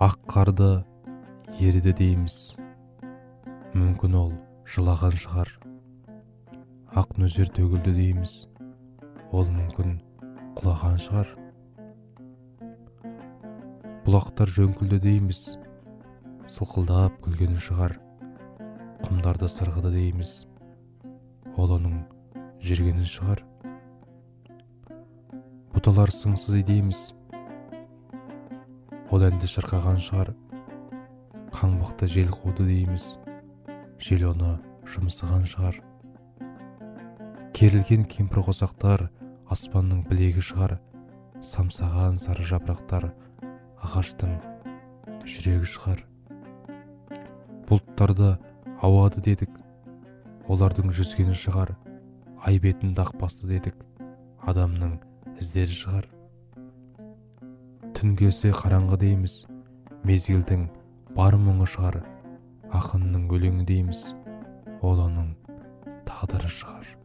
Ақ қарды еріді дейміз, мүмкін ол жылаған шығар. Ақ нөсер төгілді дейміз, ол мүмкін құлаған шығар. Бұлақтар жөңкілді дейміз, сылқылдап күлгені шығар. Құмдарды сырғыды дейміз, ол оның жүргені шығар. Бұталар сыңсыды дейміз, ол әнді шырқаған шығар. Қаңбақты жел қуды дейміз, жел оны жұмсаған шығар. Керілген кемпір қосақтар аспанның білегі шығар. Самсаған сары жапырақтар ағаштың жүрегі шығар. Бұлттарды ауады дедік, олардың жүзгені шығар. Ай бетін дақ басты дедік, адамның іздері шығар. Түн келсе қараңғы дейміз, мезгілдің бар мұңы шығар. Ақынның өлеңі дейміз, ол оның тағдыры шығар.